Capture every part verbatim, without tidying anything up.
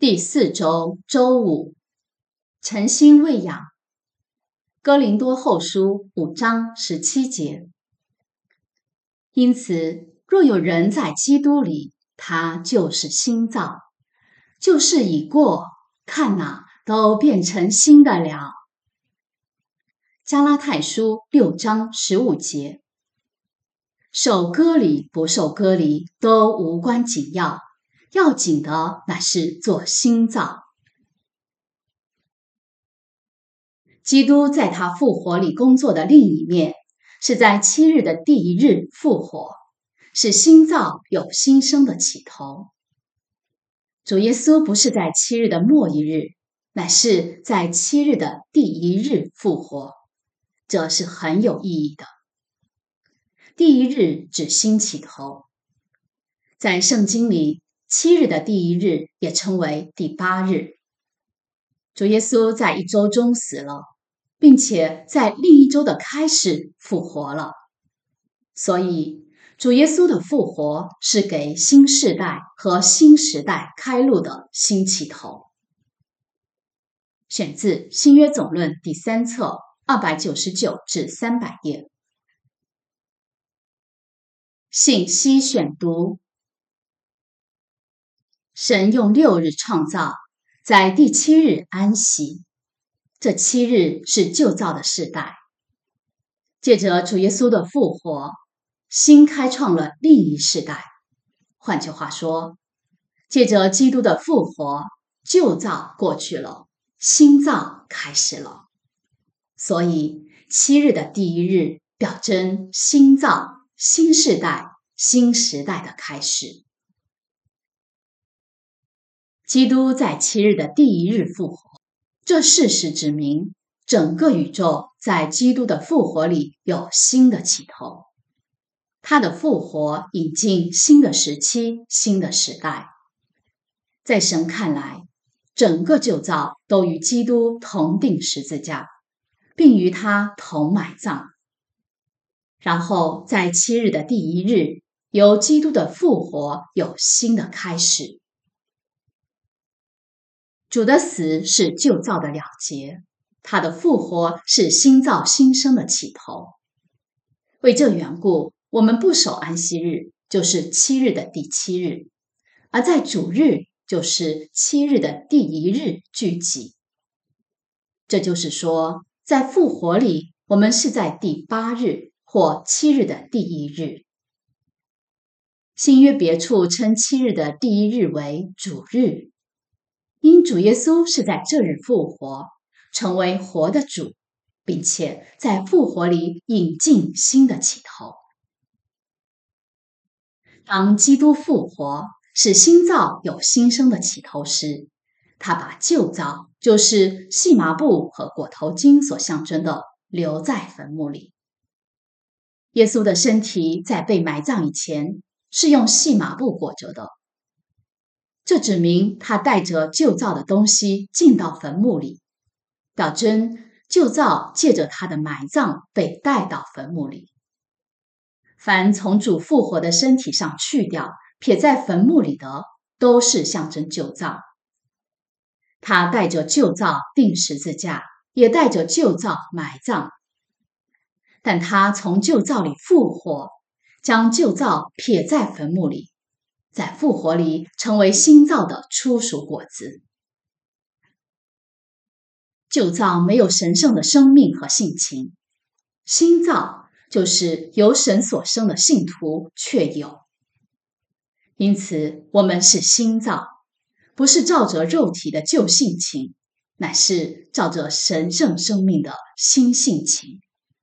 第四周周五，诚心喂养。哥林多后书五章十七节。因此，若有人在基督里，他就是新造，旧事已过，看哪，都变成新的了。加拉太书六章十五节。受割礼不受割礼都无关紧要，要紧的乃是做新造。基督在他复活里工作的另一面，是在七日的第一日复活，是新造有新生的起头。主耶稣不是在七日的末一日，乃是在七日的第一日复活，这是很有意义的。第一日指新起头，在圣经里，七日的第一日也称为第八日。主耶稣在一周中死了，并且在另一周的开始复活了。所以，主耶稣的复活是给新世代和新时代开路的新起头。选自新约总论第三册二百九十九至三百页。信息选读。神用六日创造，在第七日安息。这七日是旧造的世代。借着主耶稣的复活，新开创了另一世代。换句话说，借着基督的复活，旧造过去了，新造开始了。所以，七日的第一日表征新造、新世代、新时代的开始。基督在七日的第一日复活，这事实指明整个宇宙在基督的复活里有新的起头。他的复活引进新的时期、新的时代。在神看来，整个旧造都与基督同定十字架，并与他同埋葬。然后在七日的第一日，由基督的复活有新的开始。主的死是旧造的了结，他的复活是新造新生的起头。为这缘故，我们不守安息日，就是七日的第七日，而在主日，就是七日的第一日聚集。这就是说，在复活里，我们是在第八日或七日的第一日。新约别处称七日的第一日为主日，因主耶稣是在这日复活，成为活的主，并且在复活里引进新的起头。当基督复活，使新造有新生的起头时，他把旧造，就是细麻布和裹头巾所象征的，留在坟墓里。耶稣的身体在被埋葬以前，是用细麻布裹着的。这指明他带着旧造的东西进到坟墓里，表征旧造借着他的埋葬被带到坟墓里。凡从主复活的身体上去掉，撇在坟墓里的，都是象征旧造。他带着旧造钉十字架，也带着旧造埋葬。但他从旧造里复活，将旧造撇在坟墓里，在复活里成为新造的初熟果子。旧造没有神圣的生命和性情，新造就是由神所生的信徒却有。因此，我们是新造，不是照着肉体的旧性情，乃是照着神圣生命的新性情。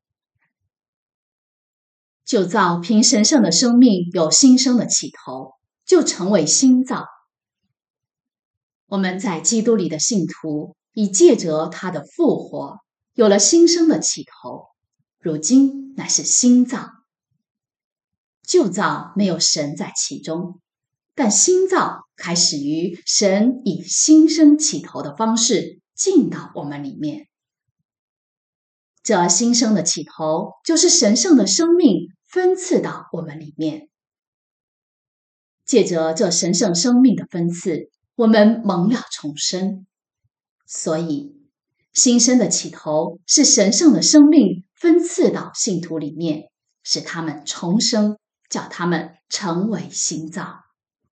旧造凭神圣的生命有新生的起头，就成为新造。我们在基督里的信徒，已借着他的复活，有了新生的起头，如今乃是新造。旧造没有神在其中，但新造开始于神以新生起头的方式进到我们里面。这新生的起头，就是神圣的生命分赐到我们里面。借着这神圣生命的分赐， 我们蒙了重生。所以新生的起头是神圣的生命分赐到信徒里面，使他们重生，叫他们成为新造。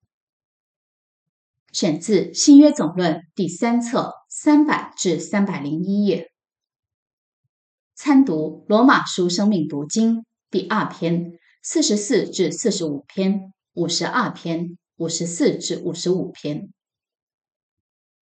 选自新约总论第三册三百至三百零一页。参读罗马书生命读经第二篇四十四至四十五篇、五十二篇、五十四至五十五篇。